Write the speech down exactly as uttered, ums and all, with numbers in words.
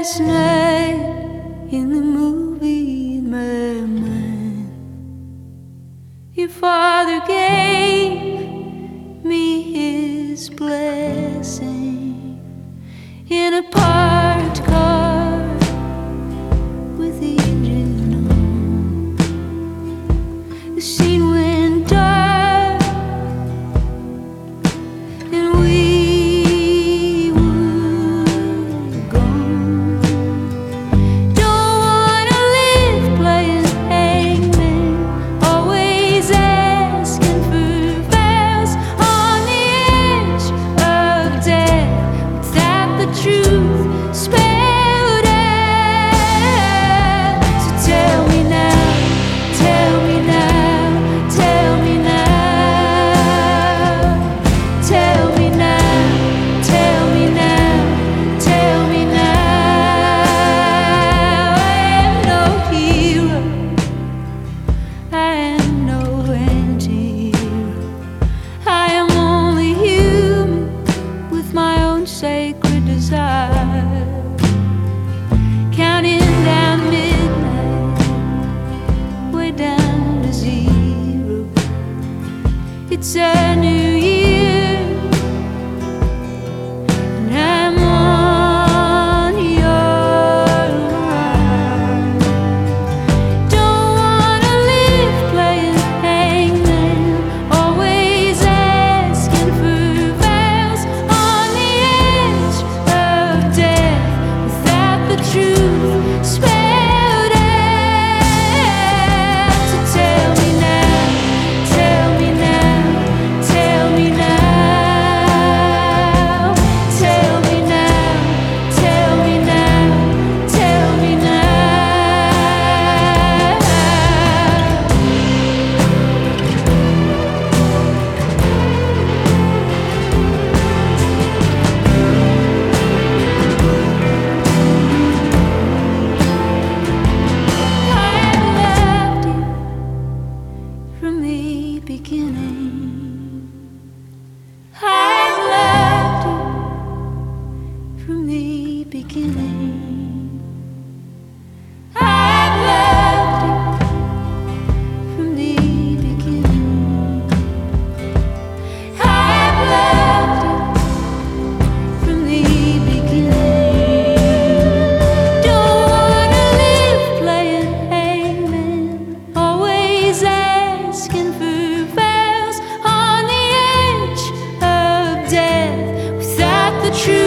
last night in the movie in my mind. Your father gave me his blessing in a parked car with the engine on. The scene went dark and we were gone. Don't wanna live playing hangman, always asking for vows on the edge of death without the truth spelled out. So tell me now, tell me now, tell me now, tell me now, tell me now, tell me now. I am no hero, I am no anti-hero. I am only human with my own sacred desire, counting down midnight, way down to zero. It's a new year, and I'm on your mind. Don't wanna live playing hangman, always asking for vows on the edge of death without the truth spelled out. So tell me now, tell me now, tell me now, tell me now, tell me now, tell me now. I loved you from the beginning. I loved you from the beginning. I loved you from the beginning. I loved you from the beginning. Don't wanna live playing hangman, always asking for vows on the edge of death without the truth